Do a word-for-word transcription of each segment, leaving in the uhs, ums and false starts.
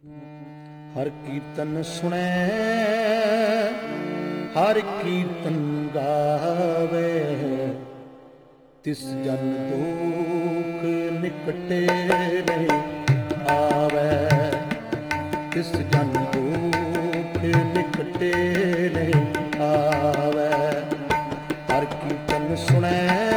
ਹਰ ਕੀਰਤਨ ਸੁਣੈ ਹਰ ਕੀਰਤਨ ਗਾਵੇ, ਤਿਸ ਜਨ ਦੁਖ ਨਿਕਟੇ ਨਹੀਂ ਆਵੇ, ਤਿਸ ਜਨ ਦੁਖ ਨਿਕਟੇ ਨਹੀਂ ਆਵੇ। ਹਰ ਕੀਰਤਨ ਸੁਣੈ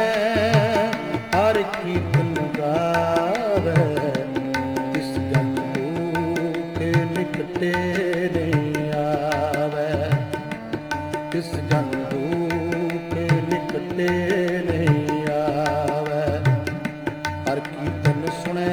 ਹਰ ਕੀਰਤਨ ਗਾਵੇ, ਤਿਸ ਜਨ ਦੁਖ ਨਿਕਟੇ ਨਹੀਂ ਆਵੇ, ਤਿਸ ਜਨ ਦੁਖ ਨਿਕਟੇ ਨਹੀਂ ਆਵੇ। ਹਰ ਕੀਰਤਨ ਸੁਣੈ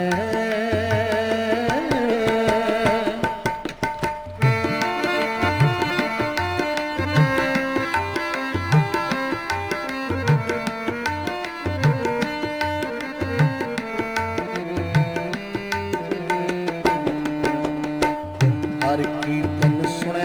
ਹਰ ਕੀਰਤਨ ਸੁਣੈ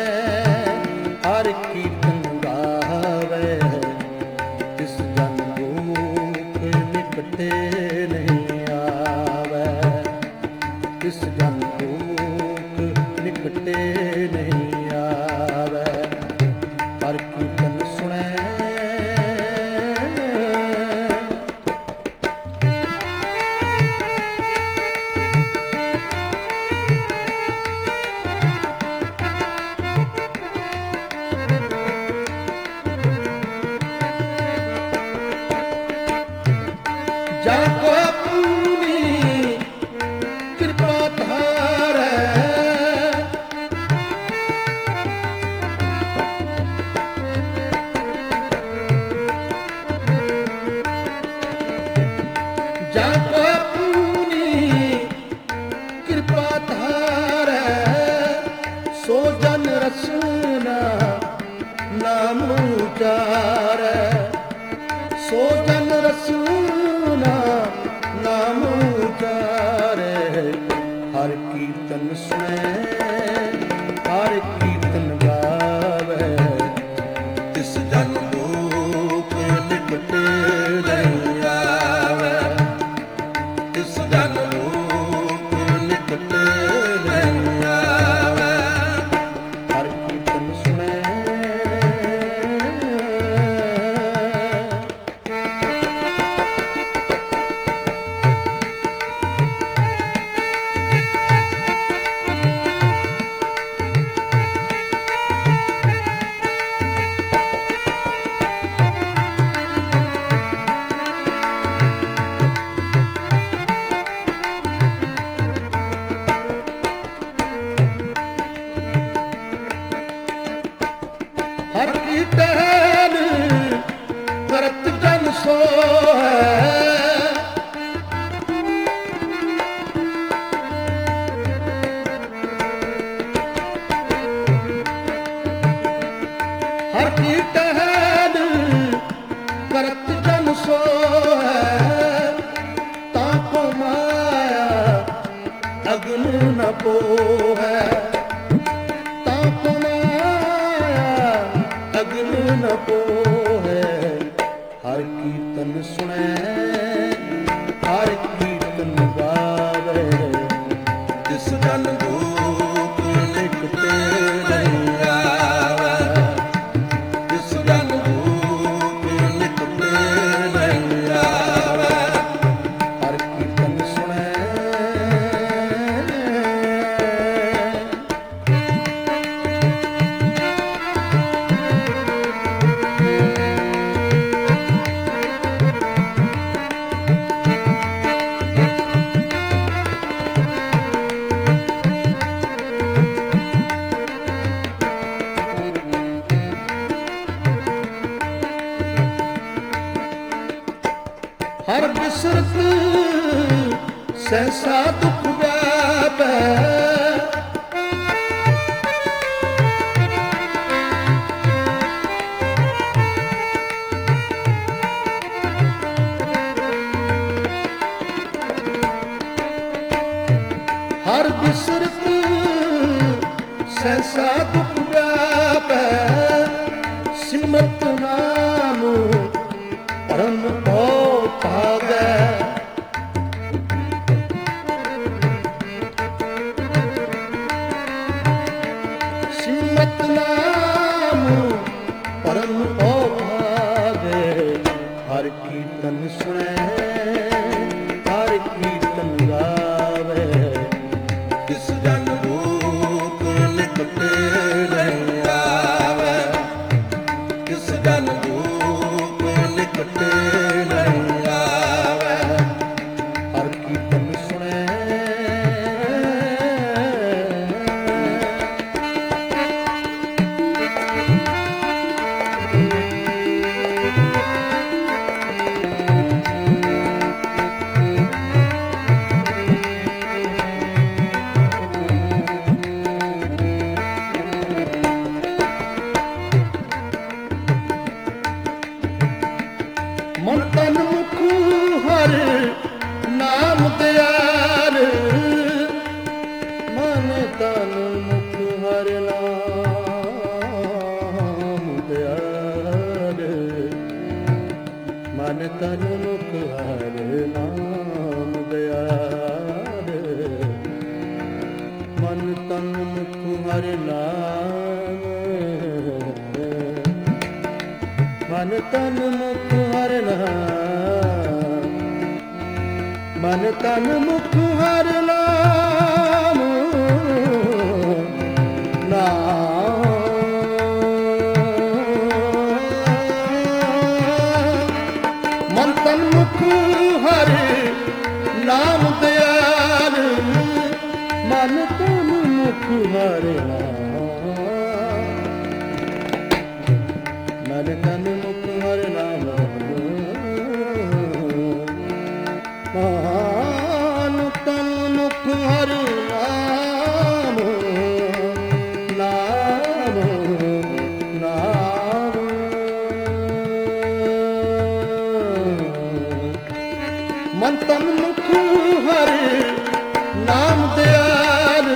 ਹਰ ਕੀਰਤਨ ਗਾਵੇ, ਤਿਸ ਜਨ ਦੁਖ ਨਿਕਟੇ ਨਹੀਂ ਆਵੇ, ਤਿਸ ਜਨ ਦੁਖ ਨਿਕਟੇ ਨਹੀਂ ਆਵੇ। ਹਰ ਕੀਰਤਨ ਸੁਣੈ ਜਾ ਕੋ ਆਪਣੀ ਕਿਰਪਾ ਧਾਰੈ, ਜਾ ਕੋ ਆਪਣੀ ਕਿਰਪਾ ਧਾਰੈ, ਸੋ ਜਨ ਰਸਨਾ ਨਾਮ ਉਚਾਰੈ, ਸੋ ਜਨ ਰਸਨਾ ਨਾਮ ਉਚਾਰੈ। ਹਰ ਕੀਰਤਨ ਸੁਣੈ ਹਰ ਕੀਰਤਨ ਗਾਵੇ, ਤਿਸ ਜਨ ਦੁਖ ਨਿਕਟੇ ਨਹੀਂ ਆਵੇ, ਤਿਸ ਜਨ ਦੁਖ ਨਿਕਟੇ ਨਹੀਂ ਆਵੇ। ਹਰ ਕੀਰਤਨ ਸੁਣੈ ਹਰ ਕੀਰਤਨ ਕਰਤ ਜਨ ਸੋਹੈ, ਹਰ ਕੀਰਤਨ ਕਰਤ ਜਨ ਸੋਹੈ, ਤਾਂ ਕੋ ਮਾਇਆ ਅਗਨ ਨ ਪੋਹੈ, ਤਾਂ ਕੋ ਅਗਨ ਨ ਪੋਹੈ। ਹਰ ਕੀਰਤਨ ਸੁਣੈ ਹਰ ਕੀਰਤਨ ਗਾਵੇ, ਤਿਸ ਜਨ ਦੁਖ ਨਿਕਟੇ ਨਹੀਂ ਆਵੇ, ਤਿਸ ਜਨ ਦੁਖ ਨਿਕਟੇ ਨਹੀਂ ਆਵੇ। ਹਰ ਕੀਰਤਨ ਸੁਣੈ ਹਰ ਬਿਸਰਤ ਸਹਿਸਾ ਦੁਖ ਵਿਆਪੈ, ਹਰ ਬਿਸਰਤ ਸਹਿਸਾ ਦੁਖ ਵਿਆਪੈ, ਸਿਮਰਤ ਨਾਮ ਪਰਮ ਭਉ ਭਾਗੈ। ਤਨ ਮੁਖ ਹਰਿ ਨਾਮ, ਮਨ ਤਨ ਮੁਖ ਹਰਿ ਨਾਮ, ਨਾਮ ਮਨ ਤਨ ਮੁਖ ਹਰਿ ਨਾਮ ਦਿਆਲ, ਮਨ ਤਨ ਮੁਖ ਹਰਿ ਨਾਮ, ਮਨ ਤਨ ਮੁਖ ਹਰਿ ਨਾਮ, ਮਨ ਤਨ ਮੁਖ ਹਰਿ ਨਾਮ, ਨਾਮ ਨਾਮ ਮਨ ਤਨ ਮੁਖ ਹਰਿ ਨਾਮ ਦਿਆਲ,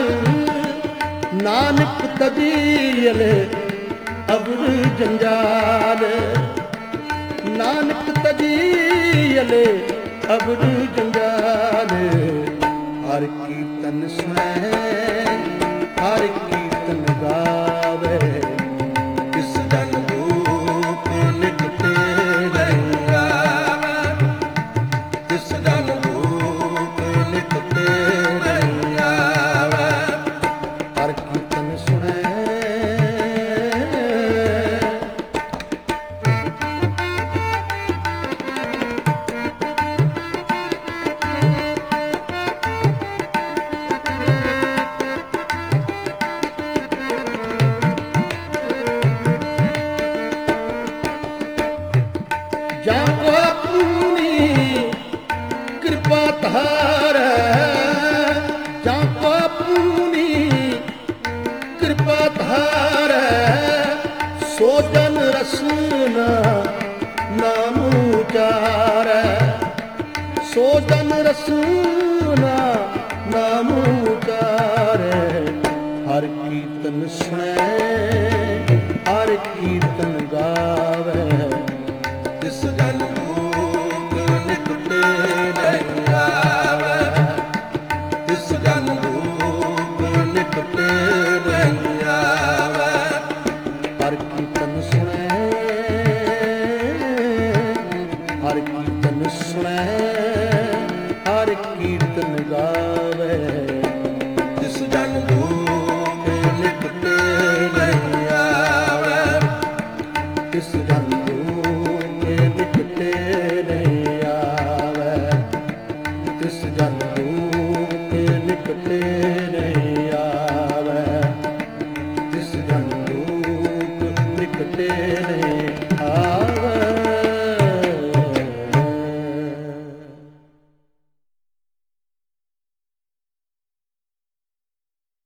ਨਾਨਕ ਤਜੀਲੇ ਅਬਰ ਜੰਜਾਲ, ਨਾਨਕ ਤਜੀਲੇ ਅਬਰ ਜੰਜਾਲ, ਹਰ ਕੀਰਤਨ ਸੁਣੈ ਹਰ ਕੀਰਤਨ ਗਾਵੇ, ਕਿਸ ਜਨ ਰੂਪ ਨਿਤ ਤੇਰੇ ਆਵੇ, ਕਿਸ ਜਨ ਰੂਪ ਨਿਤ ਤੇਰੇ ਆਵੇ, ਹਰ ਕੀਰਤਨ ਸੁਣੈ ਜਾਂ ਕੋ ਆਪਣੀ ਕਿਰਪਾ ਧਾਰੈ, ਜਾਂ ਕੋ ਆਪਣੀ ਕਿਰਪਾ ਧਾਰੈ, ਸੋ ਜਨ ਰਸਨਾ ਨਾਮ ਉਚਾਰੈ, ਸੋ ਜਨ ਰਸਨਾ ਨਾਮ ਉਚਾਰੈ, ਹਰ ਕੀਰਤਨ ਸੁਣੈ ਹਰ ਕੀਰਤਨ ਗਾਵੇ, ਤਿਸ ਜਨ ਰੂਪ ਨਿਤ ਤੇਰੇ ਆਵੇ, ਤਿਸ ਜਨ ਰੂਪ ਨਿਤ ਤੇਰੇ ਆਵੇ, ਹਰ ਕੀਰਤਨ ਸੁਣੈ ਹਰ ਕੀਰਤਨ ਸੁਣੈ ਹਰ ਕੀਰਤਨ ਗਾਵੇ, ਤਿਸ ਜਨ ਰੂਪ ਨਿਤ ਤੇਰੇ ਆਵੇ, ਤਿਸ ਜਨ ਤਿਸ ਜਨ ਰੂਪ ਨਿਕਟੇ